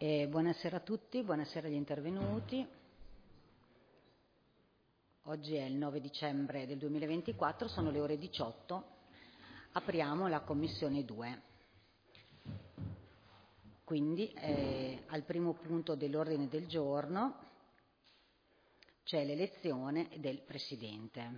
Buonasera a tutti, buonasera agli intervenuti. Oggi è il 9 dicembre del 2024, sono le ore 18. Apriamo la Commissione 2. Quindi al primo punto dell'ordine del giorno c'è l'elezione del Presidente.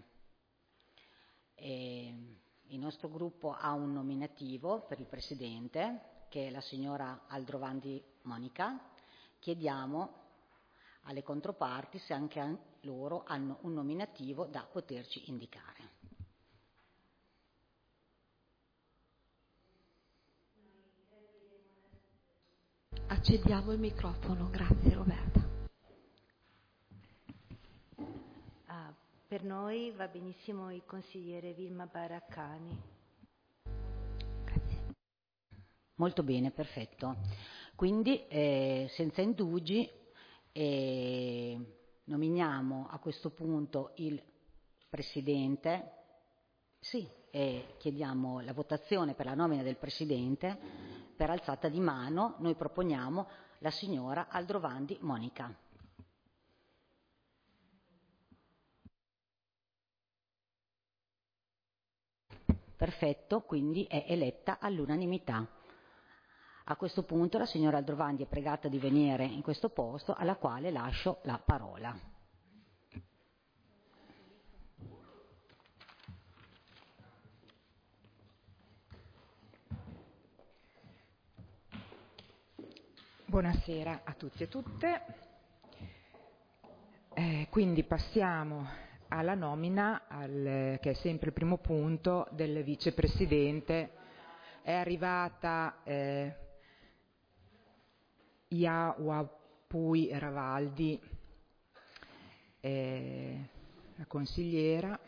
Il nostro gruppo ha un nominativo per il Presidente, che è la signora Aldrovandi Monica. Chiediamo alle controparti se anche loro hanno un nominativo da poterci indicare. Accediamo il microfono, grazie Roberta. Per noi va benissimo il consigliere Vilma Baraccani. Grazie. Molto bene, perfetto. Quindi senza indugi nominiamo a questo punto il Presidente. Sì, chiediamo la votazione per la nomina del Presidente per alzata di mano. Noi proponiamo la signora Aldrovandi Monica. Perfetto, quindi è eletta all'unanimità. A questo punto la signora Aldrovandi è pregata di venire in questo posto, alla quale lascio la parola. Buonasera a tutti e tutte. Quindi passiamo alla nomina, che è sempre il primo punto, del vicepresidente. È arrivata Iawapui Ravaldi, la consigliera,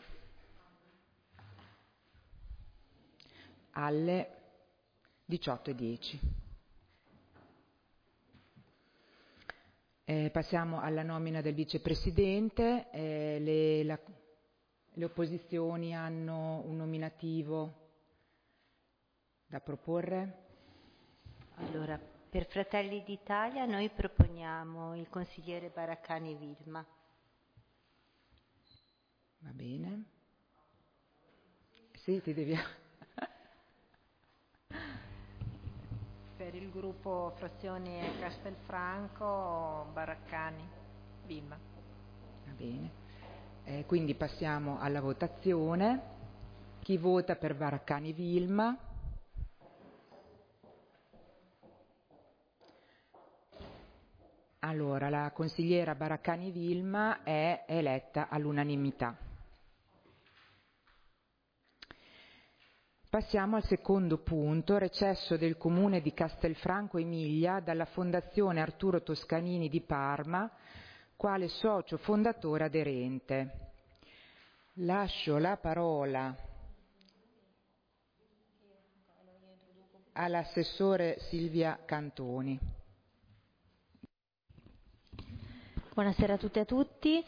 alle 18:10. Passiamo alla nomina del vicepresidente. Le opposizioni hanno un nominativo da proporre? Allora, per Fratelli d'Italia noi proponiamo il consigliere Baraccani Vilma. Va bene. Sì, ti devi... Per il gruppo Frazioni Castelfranco, Baraccani Vilma. Va bene. Quindi passiamo alla votazione. Chi vota per Baraccani Vilma? Allora, la consigliera Baraccani Vilma è eletta all'unanimità. Passiamo al secondo punto, recesso del Comune di Castelfranco Emilia dalla Fondazione Arturo Toscanini di Parma, quale socio fondatore aderente. Lascio la parola all'assessore Silvia Cantoni. Buonasera a tutte e a tutti.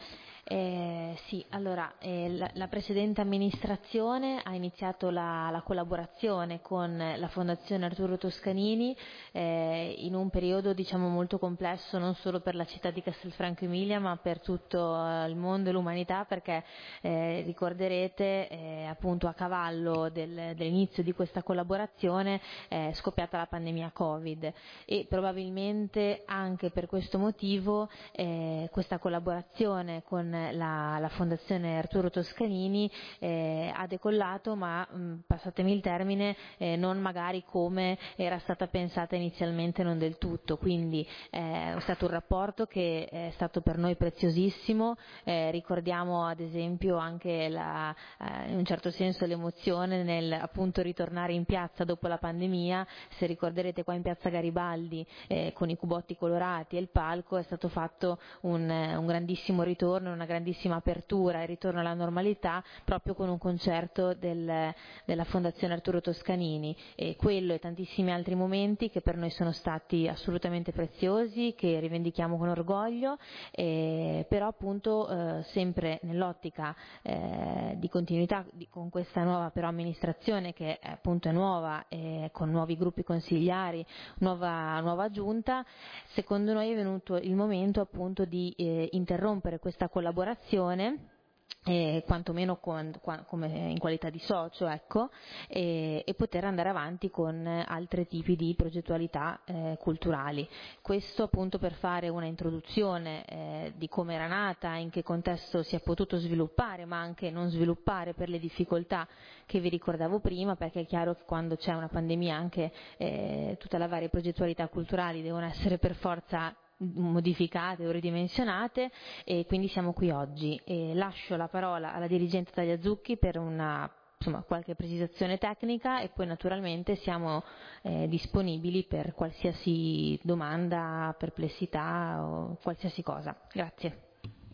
La precedente amministrazione ha iniziato la collaborazione con la Fondazione Arturo Toscanini in un periodo molto complesso, non solo per la città di Castelfranco Emilia ma per tutto il mondo e l'umanità, perché ricorderete appunto a cavallo dell'inizio di questa collaborazione è scoppiata la pandemia Covid e probabilmente anche per questo motivo questa collaborazione con la Fondazione Arturo Toscanini ha decollato, ma passatemi il termine, non magari come era stata pensata inizialmente, non del tutto. Quindi è stato un rapporto che è stato per noi preziosissimo. Ricordiamo ad esempio anche in un certo senso l'emozione nel appunto ritornare in piazza dopo la pandemia. Se ricorderete, qua in piazza Garibaldi con i cubotti colorati e il palco è stato fatto un grandissimo ritorno, una grandissima apertura e ritorno alla normalità proprio con un concerto della Fondazione Arturo Toscanini, e quello e tantissimi altri momenti che per noi sono stati assolutamente preziosi, che rivendichiamo con orgoglio, però appunto sempre nell'ottica di continuità con questa nuova però amministrazione che appunto è nuova, con nuovi gruppi consigliari, nuova giunta. Secondo noi è venuto il momento appunto di interrompere questa collaborazione, quantomeno come in qualità di socio, ecco, e poter andare avanti con altri tipi di progettualità culturali. Questo appunto per fare una introduzione di come era nata, in che contesto si è potuto sviluppare, ma anche non sviluppare per le difficoltà che vi ricordavo prima, perché è chiaro che quando c'è una pandemia anche tutte le varie progettualità culturali devono essere per forza modificate o ridimensionate, e quindi siamo qui oggi. Lascio la parola alla dirigente Tagliazucchi per qualche precisazione tecnica, e poi naturalmente siamo disponibili per qualsiasi domanda, perplessità o qualsiasi cosa. Grazie.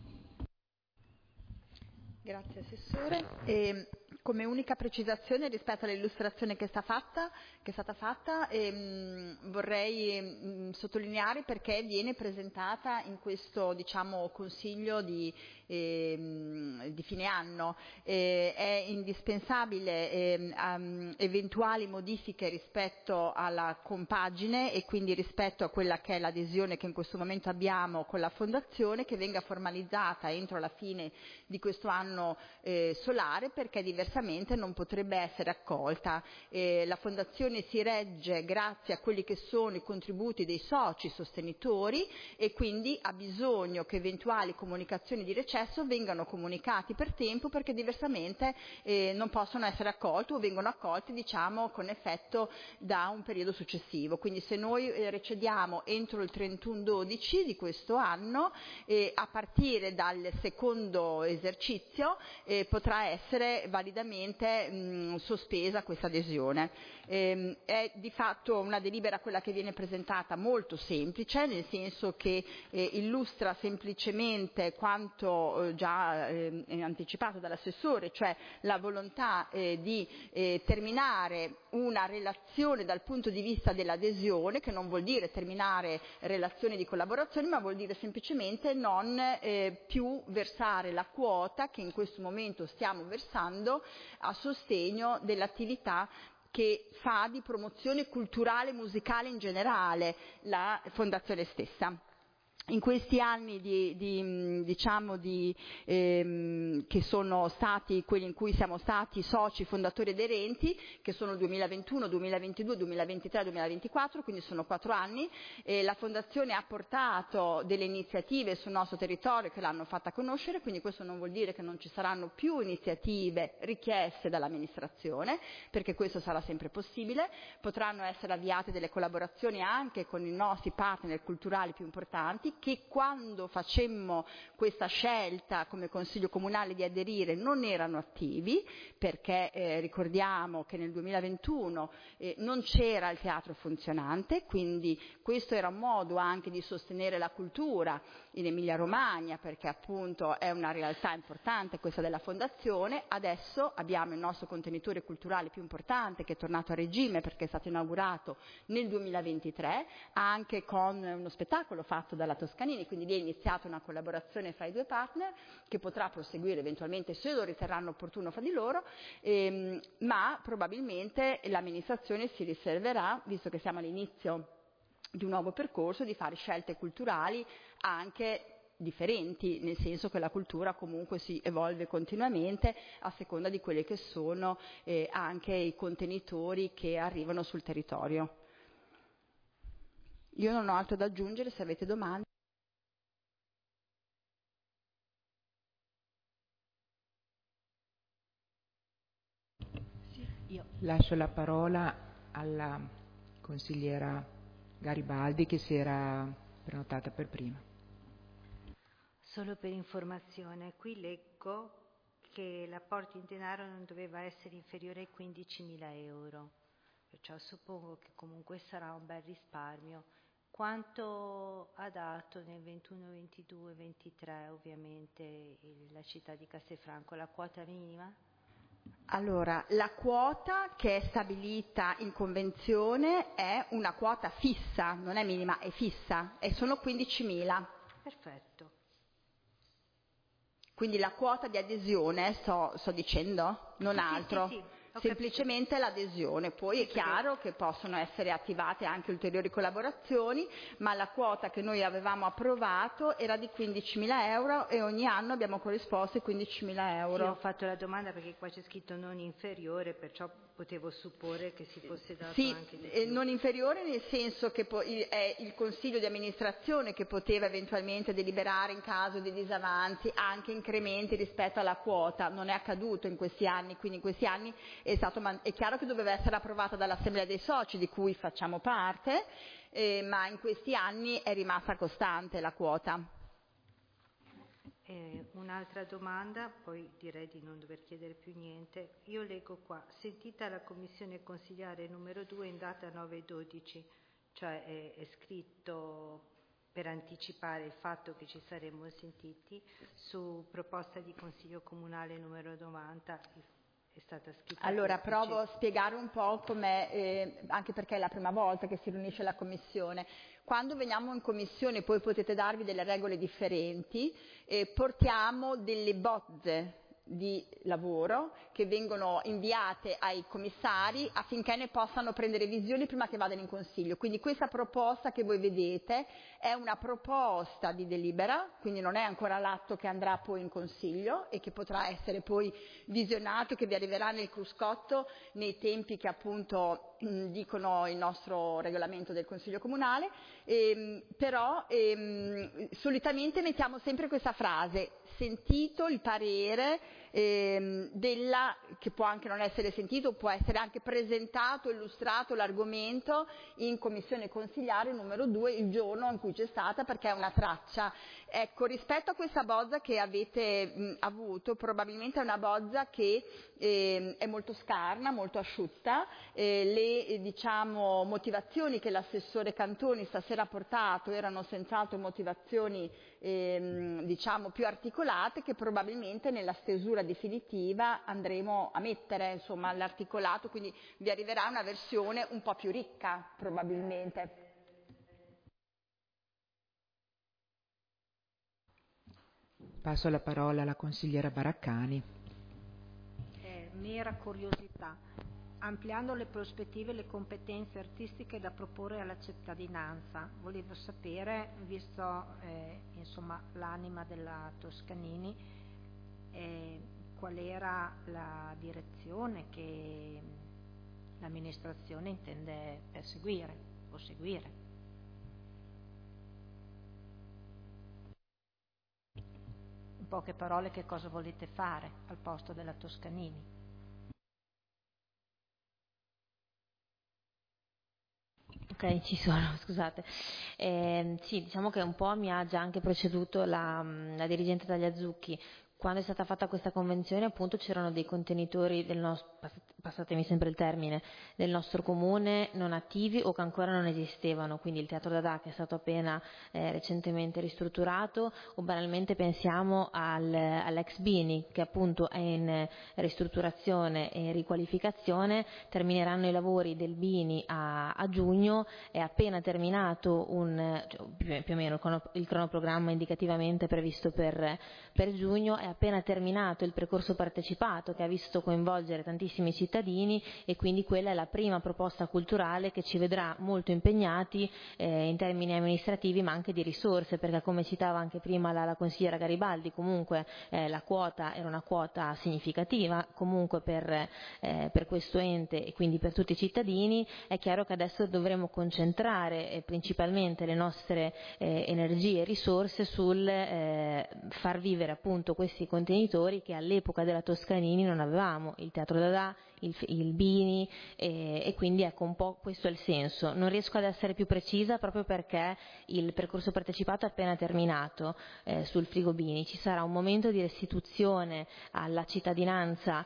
Grazie Assessore. Come unica precisazione rispetto all'illustrazione che è stata fatta, vorrei sottolineare perché viene presentata in questo consiglio di fine anno. È indispensabile eventuali modifiche rispetto alla compagine e quindi rispetto a quella che è l'adesione che in questo momento abbiamo con la Fondazione, che venga formalizzata entro la fine di questo anno solare, perché diversamente non potrebbe essere accolta. La Fondazione si regge grazie a quelli che sono i contributi dei soci sostenitori, e quindi ha bisogno che eventuali comunicazioni di recesso vengano comunicati per tempo, perché diversamente non possono essere accolti o vengono accolti con effetto da un periodo successivo. Quindi se noi recediamo entro il 31/12 di questo anno, a partire dal secondo esercizio potrà essere validamente sospesa questa adesione. È di fatto una delibera, quella che viene presentata, molto semplice, nel senso che illustra semplicemente quanto già anticipato dall'assessore, cioè la volontà di terminare una relazione dal punto di vista dell'adesione, che non vuol dire terminare relazioni di collaborazione, ma vuol dire semplicemente non più versare la quota che in questo momento stiamo versando a sostegno dell'attività che fa di promozione culturale e musicale in generale la Fondazione stessa. In questi anni che sono stati quelli in cui siamo stati soci, fondatori ed erenti, che sono 2021, 2022, 2023, 2024, quindi sono 4 anni, la Fondazione ha portato delle iniziative sul nostro territorio che l'hanno fatta conoscere, quindi questo non vuol dire che non ci saranno più iniziative richieste dall'amministrazione, perché questo sarà sempre possibile. Potranno essere avviate delle collaborazioni anche con i nostri partner culturali più importanti, che quando facemmo questa scelta come Consiglio Comunale di aderire non erano attivi, perché ricordiamo che nel 2021 non c'era il teatro funzionante, quindi questo era un modo anche di sostenere la cultura in Emilia Romagna, perché appunto è una realtà importante questa della Fondazione. Adesso abbiamo il nostro contenitore culturale più importante, che è tornato a regime perché è stato inaugurato nel 2023, anche con uno spettacolo fatto dalla Toscanini, quindi lì è iniziata una collaborazione fra i due partner che potrà proseguire eventualmente se lo riterranno opportuno fra di loro, ma probabilmente l'amministrazione si riserverà, visto che siamo all'inizio di un nuovo percorso, di fare scelte culturali anche differenti, nel senso che la cultura comunque si evolve continuamente a seconda di quelli che sono anche i contenitori che arrivano sul territorio. Io non ho altro da aggiungere, se avete domande. Io lascio la parola alla consigliera Garibaldi, che si era prenotata per prima. Solo per informazione, qui leggo che l'apporto in denaro non doveva essere inferiore ai 15.000 euro, perciò suppongo che comunque sarà un bel risparmio. Quanto ha dato nel 21, 22, 23 ovviamente la città di Castelfranco, la quota minima? Allora, la quota che è stabilita in convenzione è una quota fissa, non è minima, è fissa, e sono 15.000. Perfetto. Quindi la quota di adesione, sto dicendo, non Sì, altro. sì, sì. Semplicemente l'adesione, poi è chiaro che possono essere attivate anche ulteriori collaborazioni, ma la quota che noi avevamo approvato era di 15.000 euro e ogni anno abbiamo corrisposto i 15.000 euro. Sì, ho fatto la domanda perché qua c'è scritto non inferiore, perciò potevo supporre che si fosse dato sì, anche di più. Non inferiore nel senso che è il consiglio di amministrazione che poteva eventualmente deliberare in caso di disavanzi anche incrementi rispetto alla quota, non è accaduto in questi anni, quindi in questi anni è chiaro che doveva essere approvata dall'Assemblea dei Soci di cui facciamo parte, ma in questi anni è rimasta costante la quota. Un'altra domanda, poi direi di non dover chiedere più niente. Io leggo qua, sentita la commissione consigliare numero 2 in data 9/12, cioè è scritto per anticipare il fatto che ci saremmo sentiti, su proposta di consiglio comunale numero 90, è stata scritta. Allora provo a spiegare un po' com'è, anche perché è la prima volta che si riunisce la commissione. Quando veniamo in commissione, poi potete darvi delle regole differenti, portiamo delle bozze di lavoro che vengono inviate ai commissari affinché ne possano prendere visione prima che vadano in consiglio. Quindi questa proposta che voi vedete è una proposta di delibera, quindi non è ancora l'atto che andrà poi in consiglio e che potrà essere poi visionato, che vi arriverà nel cruscotto nei tempi che appunto dicono il nostro regolamento del Consiglio Comunale, però solitamente mettiamo sempre questa frase: sentito il parere che può anche non essere sentito, può essere anche presentato, illustrato l'argomento in commissione consigliare numero 2 il giorno in cui c'è stata, perché è una traccia. Ecco, rispetto a questa bozza che avete avuto, probabilmente è una bozza che è molto scarna, molto asciutta, le diciamo motivazioni che l'assessore Cantoni stasera ha portato erano senz'altro motivazioni diciamo più articolate, che probabilmente nella stesura definitiva andremo a mettere insomma all'articolato, quindi vi arriverà una versione un po' più ricca probabilmente. Passo la parola alla consigliera Baraccani. Mera curiosità. Ampliando le prospettive e le competenze artistiche da proporre alla cittadinanza, volevo sapere, visto insomma l'anima della Toscanini, qual era la direzione che l'amministrazione intende perseguire o seguire. In poche parole, che cosa volete fare al posto della Toscanini? Ok, ci sono, scusate. Sì, diciamo che un po' mi ha già anche preceduto la dirigente Tagliazucchi. Quando è stata fatta questa convenzione, appunto, c'erano dei contenitori del nostro, passatemi sempre il termine, del nostro comune non attivi o che ancora non esistevano, quindi il Teatro Dada, che è stato appena recentemente ristrutturato, o banalmente pensiamo all'ex Bini, che appunto è in ristrutturazione e riqualificazione. Termineranno i lavori del Bini a giugno, è appena terminato più o meno il cronoprogramma indicativamente previsto per giugno, è appena terminato il percorso partecipato che ha visto coinvolgere tantissimi cittadini, e quindi quella è la prima proposta culturale che ci vedrà molto impegnati in termini amministrativi, ma anche di risorse, perché come citava anche prima la consigliera Garibaldi, comunque la quota era una quota significativa comunque per questo ente e quindi per tutti i cittadini. È chiaro che adesso dovremo concentrare principalmente le nostre energie e risorse sul far vivere appunto questi contenitori che all'epoca della Toscanini non avevamo: il Teatro Dada, il Bini, e quindi ecco un po' questo è il senso. Non riesco ad essere più precisa proprio perché il percorso partecipato è appena terminato sul frigo Bini. Ci sarà un momento di restituzione alla cittadinanza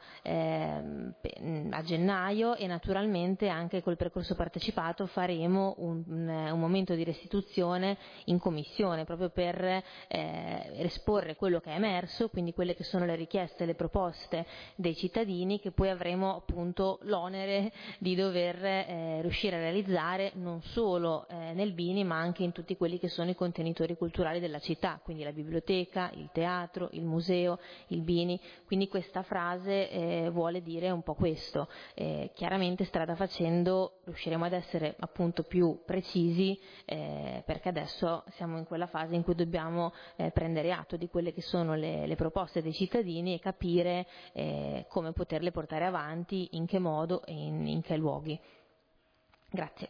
a gennaio, e naturalmente anche col percorso partecipato faremo un momento di restituzione in commissione proprio per esporre quello che è emerso, quindi quelle che sono le richieste, le proposte dei cittadini, che poi avremo appunto l'onere di dover riuscire a realizzare non solo nel Bini ma anche in tutti quelli che sono i contenitori culturali della città, quindi la biblioteca, il teatro, il museo, il Bini. Quindi questa frase vuole dire un po' questo. Chiaramente strada facendo riusciremo ad essere appunto più precisi, perché adesso siamo in quella fase in cui dobbiamo prendere atto di quelle che sono le proposte dei cittadini e capire come poterle portare avanti, in che modo e in che luoghi. Grazie.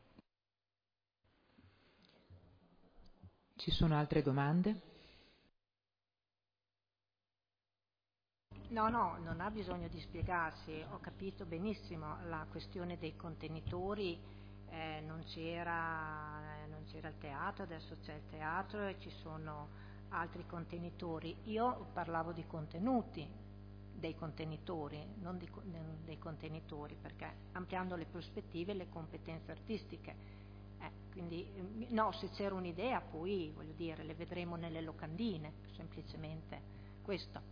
Ci sono altre domande? No, non ha bisogno di spiegarsi, ho capito benissimo la questione dei contenitori, non c'era il teatro, adesso c'è il teatro e ci sono altri contenitori. Io parlavo di contenuti dei contenitori, non dei contenitori, perché ampliando le prospettive e le competenze artistiche. Quindi no, se c'era un'idea poi voglio dire le vedremo nelle locandine, semplicemente questo.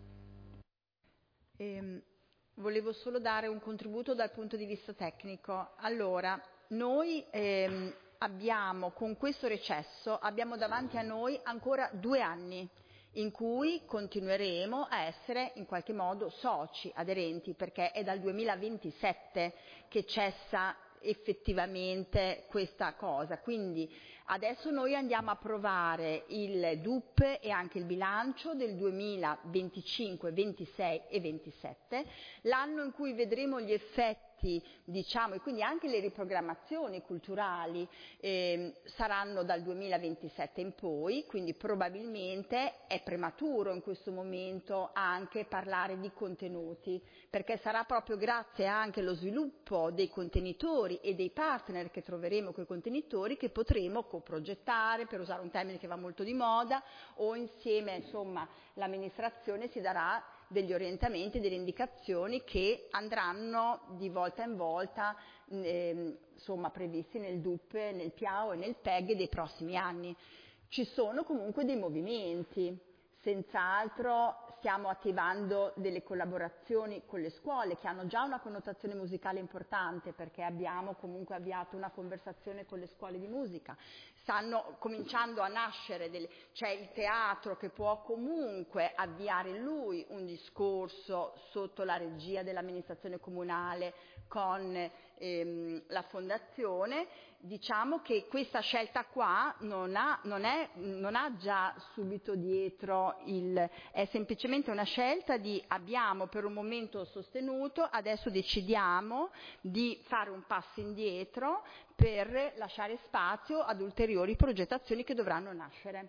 Volevo solo dare un contributo dal punto di vista tecnico. Allora, noi abbiamo, con questo recesso, abbiamo davanti a noi ancora 2 anni in cui continueremo a essere in qualche modo soci, aderenti, perché è dal 2027 che cessa effettivamente questa cosa. Quindi adesso noi andiamo a approvare il DUP e anche il bilancio del 2025, 26 e 27, l'anno in cui vedremo gli effetti, diciamo, e quindi anche le riprogrammazioni culturali saranno dal 2027 in poi, quindi probabilmente è prematuro in questo momento anche parlare di contenuti, perché sarà proprio grazie anche allo sviluppo dei contenitori e dei partner che troveremo con i contenitori che potremo coprogettare, per usare un termine che va molto di moda, o insieme, insomma, l'amministrazione si darà degli orientamenti, delle indicazioni che andranno di volta in volta insomma, previsti nel DUP, nel PIAO e nel PEG dei prossimi anni. Ci sono comunque dei movimenti, senz'altro stiamo attivando delle collaborazioni con le scuole che hanno già una connotazione musicale importante, perché abbiamo comunque avviato una conversazione con le scuole di musica. Stanno cominciando a nascere, c'è il teatro che può comunque avviare lui un discorso sotto la regia dell'amministrazione comunale con la fondazione. Diciamo che questa scelta qua non ha già subito dietro è semplicemente una scelta di abbiamo per un momento sostenuto, adesso decidiamo di fare un passo indietro per lasciare spazio ad ulteriori progettazioni che dovranno nascere.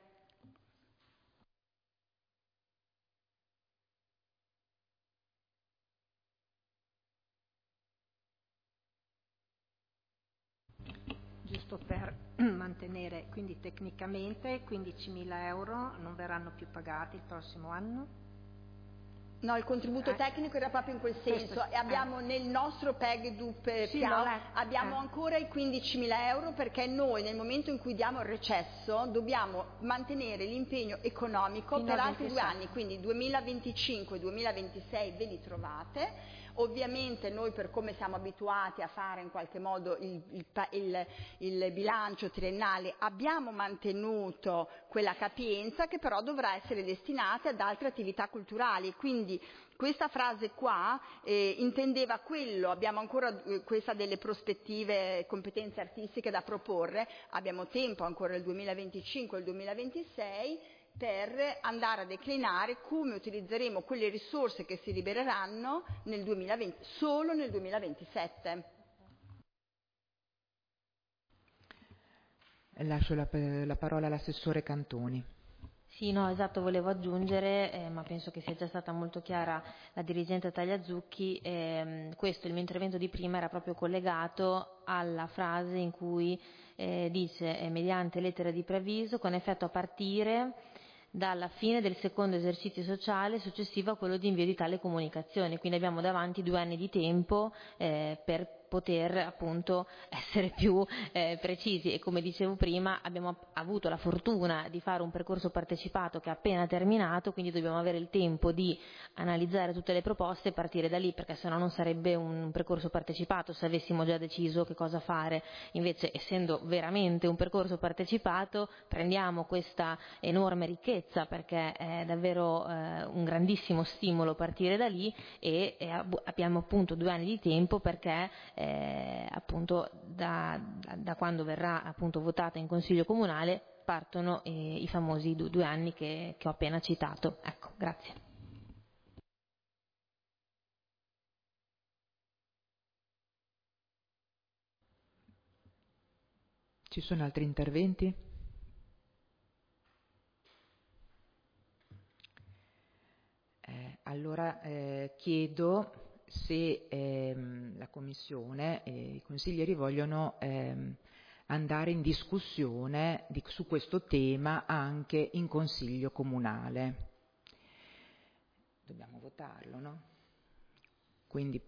Giusto per mantenere, quindi tecnicamente 15.000 euro non verranno più pagati il prossimo anno? No, il contributo tecnico era proprio in quel senso, e abbiamo nel nostro PEG DUP PIAO abbiamo ancora i 15.000 euro, perché noi nel momento in cui diamo il recesso dobbiamo mantenere l'impegno economico per altri 2 anni, quindi 2025-2026 ve li trovate. Ovviamente noi, per come siamo abituati a fare in qualche modo il bilancio triennale, abbiamo mantenuto quella capienza che però dovrà essere destinata ad altre attività culturali. Quindi questa frase qua intendeva quello, abbiamo ancora questa delle prospettive competenze artistiche da proporre, abbiamo tempo ancora il 2025 e il 2026 per andare a declinare come utilizzeremo quelle risorse che si libereranno nel 2020, solo nel 2027. Lascio la parola all'assessore Cantoni. Sì, no, esatto, volevo aggiungere, ma penso che sia già stata molto chiara la dirigente Tagliazzucchi, questo, il mio intervento di prima era proprio collegato alla frase in cui dice mediante lettera di preavviso con effetto a partire dalla fine del secondo esercizio sociale successivo a quello di invio di tale comunicazione, quindi abbiamo davanti 2 anni di tempo per poter appunto essere più precisi, e come dicevo prima abbiamo avuto la fortuna di fare un percorso partecipato che è appena terminato, quindi dobbiamo avere il tempo di analizzare tutte le proposte e partire da lì, perché sennò non sarebbe un percorso partecipato se avessimo già deciso che cosa fare. Invece, essendo veramente un percorso partecipato, prendiamo questa enorme ricchezza, perché è davvero un grandissimo stimolo partire da lì, e abbiamo appunto 2 anni di tempo, perché appunto da quando verrà appunto votata in Consiglio Comunale partono i famosi 2 anni che ho appena citato. Ecco, grazie. Ci sono altri interventi? Allora chiedo se la Commissione e i consiglieri vogliono andare in discussione su questo tema anche in Consiglio Comunale. Dobbiamo votarlo, no? Quindi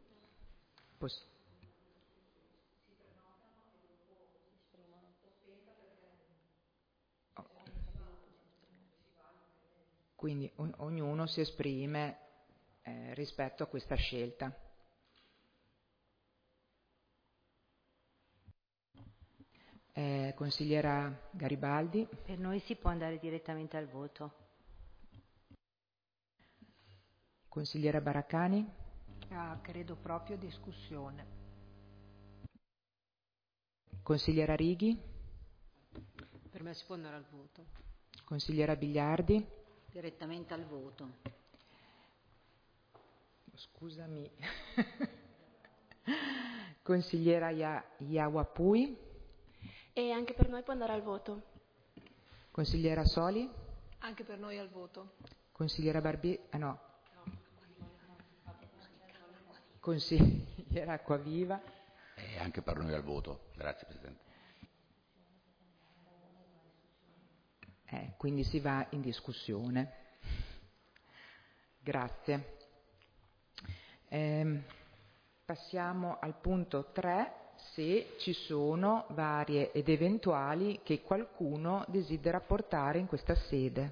quindi ognuno si esprime rispetto a questa scelta. Consigliera Garibaldi. Per noi si può andare direttamente al voto. Consigliera Baracani. Credo proprio discussione. Consigliera Righi. Per me si può andare al voto. Consigliera Bigliardi. Direttamente al voto. Scusami. Consigliera Iawapui. E anche per noi può andare al voto. Consigliera Soli. Anche per noi al voto. Consigliera no. Consigliera Acquaviva. E anche per noi al voto. Grazie Presidente. Quindi si va in discussione. Grazie. Passiamo al punto 3, se ci sono varie ed eventuali che qualcuno desidera portare in questa sede.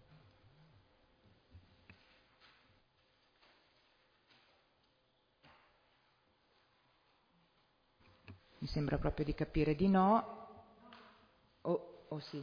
Mi sembra proprio di capire di no. O sì.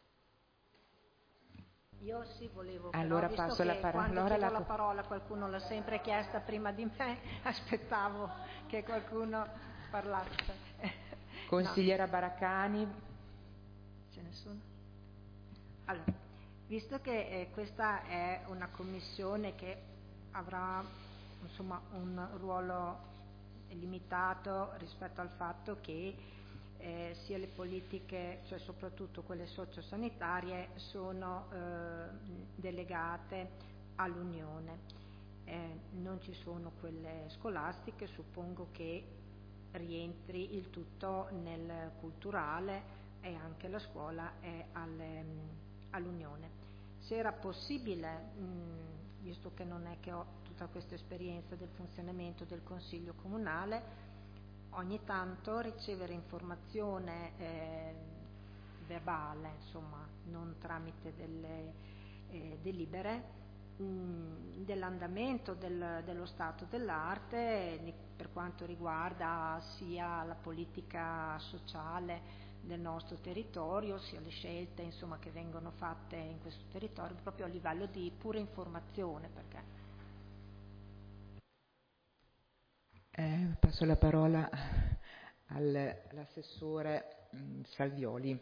Io sì volevo, allora però, passo la parola. Quando chiedo la parola, qualcuno l'ha sempre chiesta prima di me, aspettavo che qualcuno parlasse. Consigliera no. Baracani. C'è nessuno? Allora, visto che questa è una commissione che avrà insomma un ruolo limitato rispetto al fatto che sia le politiche, cioè soprattutto quelle sociosanitarie, sono delegate all'Unione, non ci sono quelle scolastiche, suppongo che rientri il tutto nel culturale, e anche la scuola è all'Unione. Se era possibile, visto che non è che ho tutta questa esperienza del funzionamento del Consiglio Comunale, ogni tanto ricevere informazione verbale, insomma, non tramite delle delibere, dell'andamento dello stato dell'arte per quanto riguarda sia la politica sociale del nostro territorio, sia le scelte insomma che vengono fatte in questo territorio, proprio a livello di pura informazione. Perché passo la parola all'assessore Salvioli.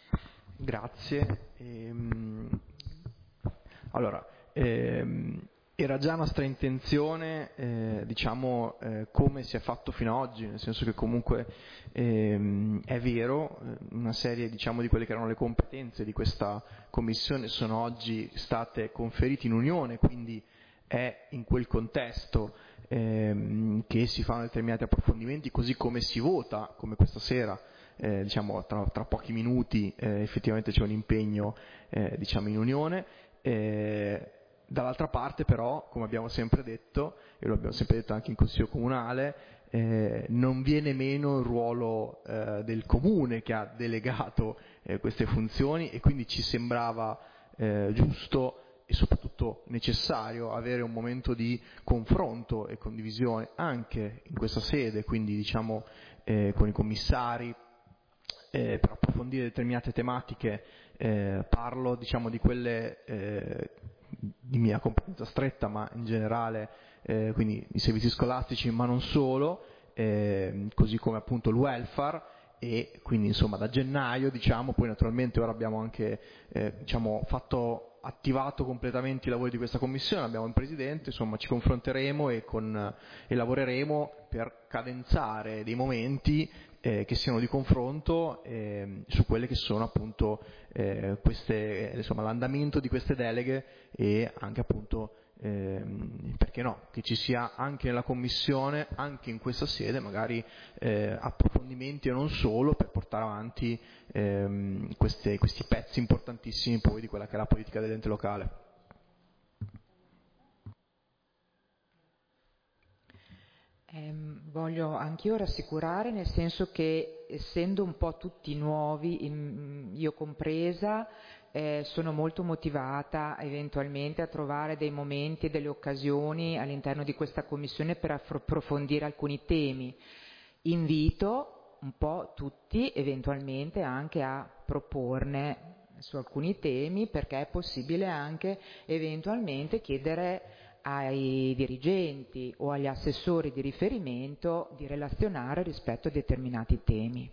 Grazie. Allora, Era già nostra intenzione, come si è fatto fino ad oggi, nel senso che comunque è vero, una serie di quelle che erano le competenze di questa commissione sono oggi state conferite in unione, quindi è in quel contesto che si fanno determinati approfondimenti, così come si vota, come questa sera, tra pochi minuti effettivamente c'è un impegno in unione. Dall'altra parte però, come abbiamo sempre detto, e lo abbiamo sempre detto anche in Consiglio Comunale, non viene meno il ruolo del Comune che ha delegato queste funzioni, e quindi ci sembrava giusto e soprattutto necessario avere un momento di confronto e condivisione anche in questa sede, quindi con i commissari, per approfondire determinate tematiche. Parlo di quelle di mia competenza stretta, ma in generale quindi i servizi scolastici, ma non solo, così come appunto il welfare, e quindi da gennaio poi naturalmente ora abbiamo anche attivato completamente i lavori di questa commissione, abbiamo un presidente, ci confronteremo e lavoreremo per cadenzare dei momenti che siano di confronto su quelle che sono appunto l'andamento di queste deleghe, e anche appunto perché no, che ci sia anche nella commissione, anche in questa sede magari approfondimenti e non solo, per portare avanti questi pezzi importantissimi poi di quella che è la politica dell'ente locale. Voglio anch'io rassicurare, nel senso che essendo un po' tutti nuovi, io compresa, sono molto motivata eventualmente a trovare dei momenti e delle occasioni all'interno di questa commissione per approfondire alcuni temi. Invito un po' tutti eventualmente anche a proporne su alcuni temi, perché è possibile anche eventualmente chiedere ai dirigenti o agli assessori di riferimento di relazionare rispetto a determinati temi.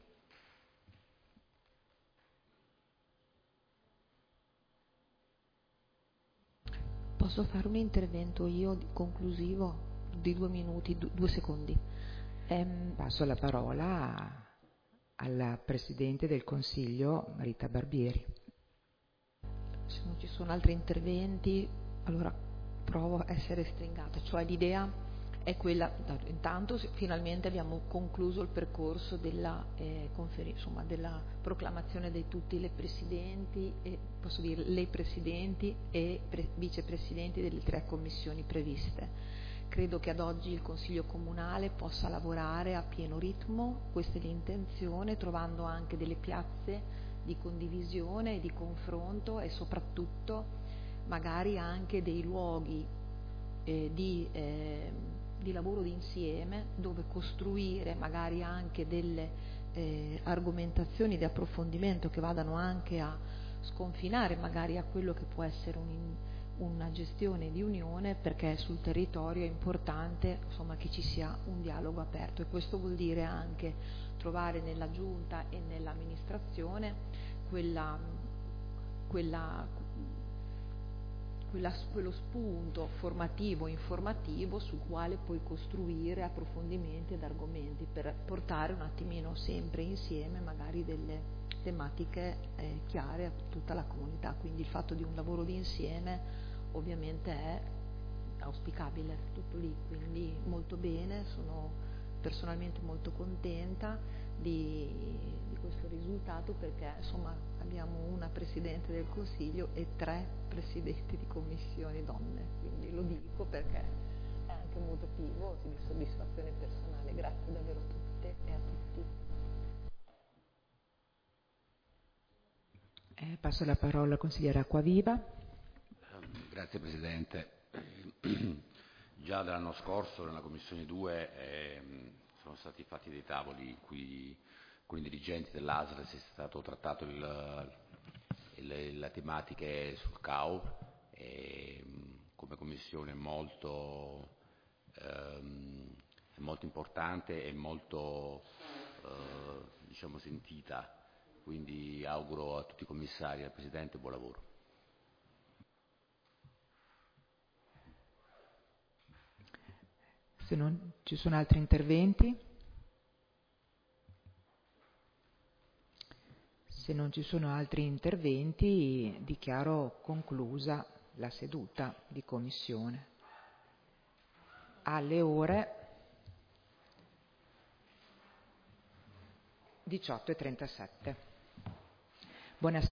Posso fare un intervento io conclusivo di 2 minuti, 2 secondi? Passo la parola alla Presidente del Consiglio, Rita Barbieri. Se non ci sono altri interventi, allora provo a essere stringata, cioè l'idea è quella, intanto finalmente abbiamo concluso il percorso della della proclamazione di tutti le presidenti e posso dire le presidenti e vicepresidenti delle 3 commissioni previste. Credo che ad oggi il Consiglio Comunale possa lavorare a pieno ritmo, questa è l'intenzione, trovando anche delle piazze di condivisione e di confronto, e soprattutto magari anche dei luoghi di lavoro d'insieme, dove costruire magari anche delle argomentazioni di approfondimento che vadano anche a sconfinare magari a quello che può essere una gestione di unione, perché sul territorio è importante che ci sia un dialogo aperto, e questo vuol dire anche trovare nella giunta e nell'amministrazione quello spunto formativo, informativo, sul quale poi costruire approfondimenti ed argomenti, per portare un attimino sempre insieme magari delle tematiche chiare a tutta la comunità. Quindi il fatto di un lavoro di insieme ovviamente è auspicabile, tutto lì, quindi molto bene, sono personalmente molto contenta di questo risultato, perché abbiamo una Presidente del Consiglio e 3 Presidenti di commissioni donne, quindi lo dico perché è anche un motivo di soddisfazione personale. Grazie davvero a tutte e a tutti. Passo la parola al consigliere Acquaviva. Grazie Presidente. Già dall'anno scorso nella Commissione 2 sono stati fatti dei tavoli in cui con i dirigenti dell'ASL è stato trattato le tematiche sul CAU, e come Commissione è molto importante e molto sentita, quindi auguro a tutti i commissari e al Presidente buon lavoro. Se non ci sono altri interventi? Se non ci sono altri interventi, dichiaro conclusa la seduta di commissione. Alle ore 18:37. Buonasera.